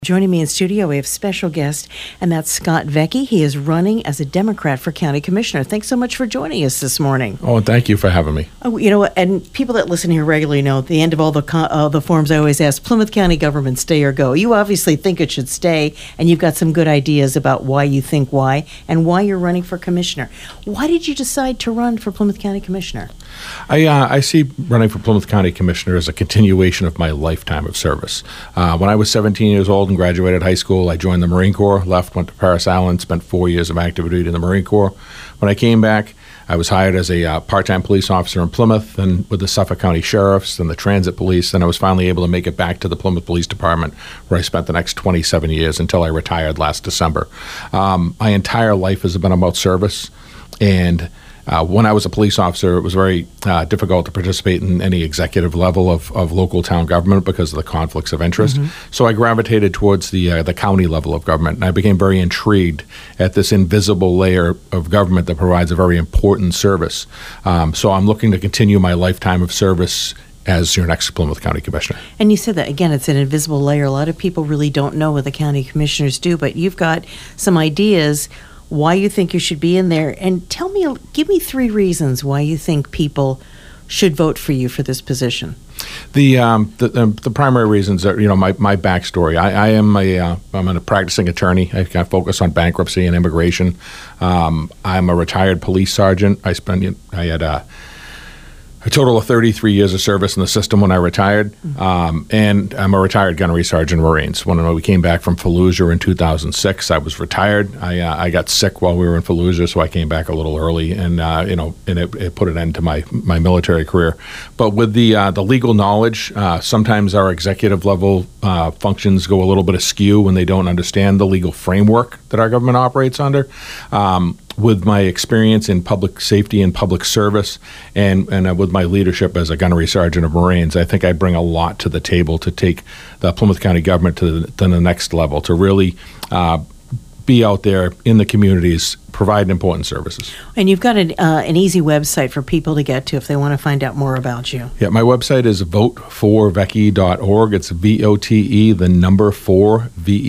Joining me in studio, we have special guest, and that's Scott Vecchi. He is running as a Democrat for County Commissioner. Thanks so much for joining us this morning. Oh, and thank you for having me. Oh, you know, and people that listen here regularly know at the end of all the forms, I always ask, Plymouth County government, stay or go? You obviously think it should stay, and you've got some good ideas about why you think why, and why you're running for commissioner. Why did you decide to run for Plymouth County Commissioner? I see running for Plymouth County Commissioner as a continuation of my lifetime of service. When I was 17 years old and graduated high school, I joined the Marine Corps, went to Parris Island, spent 4 years of active duty in the Marine Corps. When I came back, I was hired as a part-time police officer in Plymouth and with the Suffolk County Sheriffs and the Transit Police. Then I was finally able to make it back to the Plymouth Police Department, where I spent the next 27 years until I retired last December. My entire life has been about service, and when I was a police officer, it was very difficult to participate in any executive level of local town government because of the conflicts of interest. Mm-hmm. So I gravitated towards the county level of government, and I became very intrigued at this invisible layer of government that provides a very important service. So I'm looking to continue my lifetime of service as your next Plymouth County Commissioner. And you said that, again, it's an invisible layer. A lot of people really don't know what the county commissioners do, but you've got some ideas why you think you should be in there. And give me 3 reasons why you think people should vote for you for this position. The primary reasons are, my backstory. I'm a practicing attorney. I focus on bankruptcy and immigration. I'm a retired police sergeant. I had a total of 33 years of service in the system when I retired, and I'm a retired gunnery sergeant in Marines. When we came back from Fallujah in 2006, I was retired. I got sick while we were in Fallujah, so I came back a little early, and it put an end to my military career. But with the legal knowledge, sometimes our executive level functions go a little bit askew when they don't understand the legal framework that our government operates under. With my experience in public safety and public service and with my leadership as a gunnery sergeant of Marines, I think I bring a lot to the table to take the Plymouth County government to the next level, to really be out there in the communities providing important services. And you've got an easy website for people to get to if they want to find out more about you. Yeah, my website is voteforvecchi.org. It's VOTE, the number 4,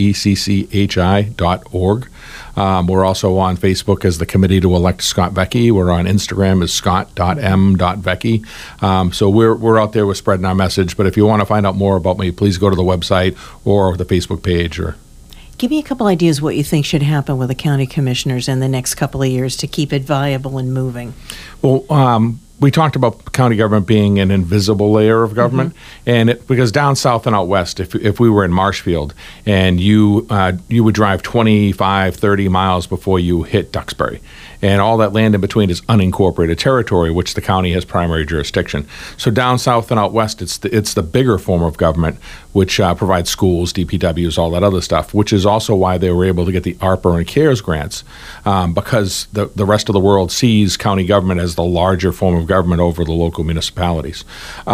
VECCHI.org. We're also on Facebook as the Committee to Elect Scott Vecchi. We're on Instagram as scott.m.vecchi. So we're out there, we're spreading our message. But if you want to find out more about me, please go to the website or the Facebook page. Or give me a couple ideas what you think should happen with the county commissioners in the next couple of years to keep it viable and moving. Well, we talked about county government being an invisible layer of government, and because down south and out west, if we were in Marshfield and you would drive 25, 30 miles before you hit Duxbury, and all that land in between is unincorporated territory, which the county has primary jurisdiction. So down south and out west, it's the bigger form of government, which provides schools, DPWs, all that other stuff, which is also why they were able to get the ARPA and CARES grants, because the rest of the world sees county government as the larger form of government over the local municipalities.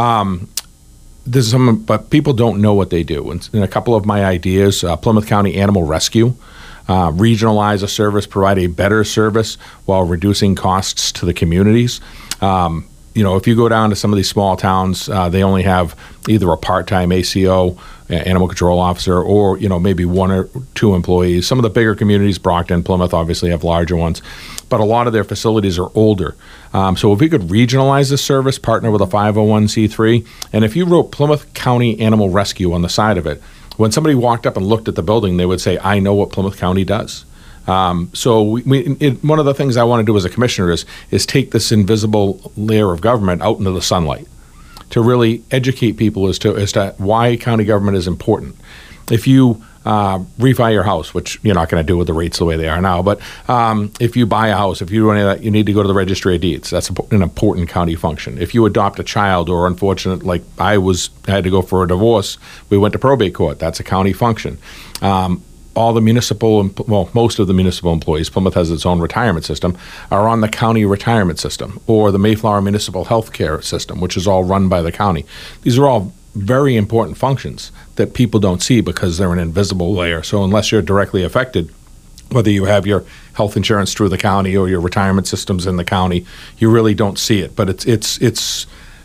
But people don't know what they do. And a couple of my ideas, Plymouth County Animal Rescue, regionalize a service, provide a better service while reducing costs to the communities. If you go down to some of these small towns, they only have either a part-time ACO, animal control officer, or maybe 1 or 2 employees. Some of the bigger communities, Brockton, Plymouth, obviously have larger ones, but a lot of their facilities are older. So if we could regionalize this service, partner with a 501c3, and if you wrote Plymouth County Animal Rescue on the side of it, when somebody walked up and looked at the building, they would say, I know what Plymouth County does. So one of the things I want to do as a commissioner is take this invisible layer of government out into the sunlight to really educate people as to why county government is important. If you refi your house, which you're not going to do with the rates the way they are now, but if you buy a house, if you do any of that, you need to go to the registry of deeds. That's an important county function. If you adopt a child, or unfortunate, like I had to go for a divorce, we went to probate court. That's a county function. All the most of the municipal employees, Plymouth has its own retirement system, are on the county retirement system or the Mayflower Municipal Health Care System, which is all run by the county. These are all very important functions that people don't see because they're an invisible layer. So unless you're directly affected, whether you have your health insurance through the county or your retirement systems in the county, you really don't see it. But it's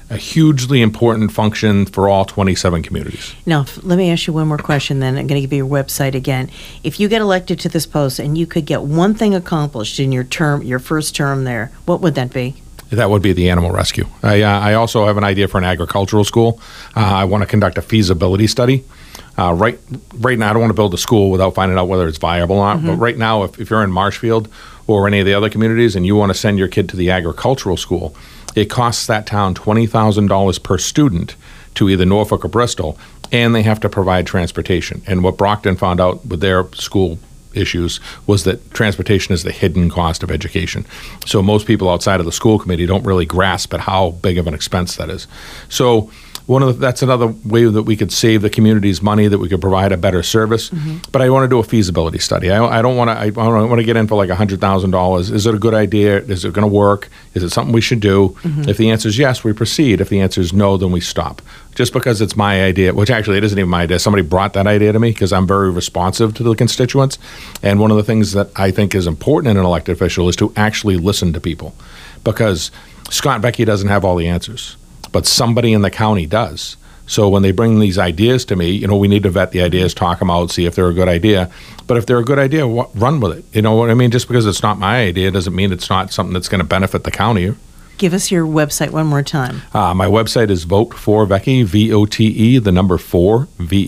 a hugely important function for all 27 communities. Now, let me ask you one more question then. I'm going to give you your website again. If you get elected to this post and you could get one thing accomplished in your first term there, what would that be? That would be the animal rescue. I also have an idea for an agricultural school. I want to conduct a feasibility study. Right now, I don't want to build a school without finding out whether it's viable or not. But right now, if you're in Marshfield or any of the other communities and you want to send your kid to the agricultural school, it costs that town $20,000 per student to either Norfolk or Bristol, and they have to provide transportation. And what Brockton found out with their school issues was that transportation is the hidden cost of education. So most people outside of the school committee don't really grasp at how big of an expense that is. So that's another way that we could save the community's money, that we could provide a better service. But I want to do a feasibility study. I don't want to. I want to get in for like $100,000. Is it a good idea? Is it going to work? Is it something we should do? If the answer is yes, we proceed. If the answer is no, then we stop. Just because it's my idea, which actually it isn't even my idea. Somebody brought that idea to me because I'm very responsive to the constituents. And one of the things that I think is important in an elected official is to actually listen to people, because Scott Vecchi doesn't have all the answers, but somebody in the county does. So when they bring these ideas to me, we need to vet the ideas, talk them out, see if they're a good idea. But if they're a good idea, run with it. You know what I mean? Just because it's not my idea doesn't mean it's not something that's going to benefit the county. Give us your website one more time. My website is vote4vecchi, VOTE, the number 4,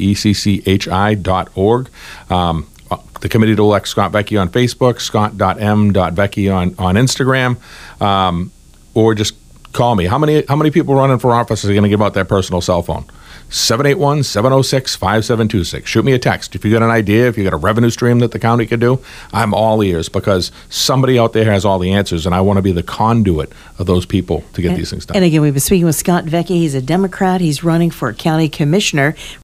VECCHI.org. The committee to elect Scott Vecchi on Facebook, scott.m.vecchi on Instagram, or just call me. How many people running for office are going to give out their personal cell phone? 781-706-5726. Shoot me a text. If you got an idea, if you got a revenue stream that the county could do, I'm all ears, because somebody out there has all the answers, and I want to be the conduit of those people to get these things done. And again, we've been speaking with Scott Vecchi. He's a Democrat. He's running for county commissioner.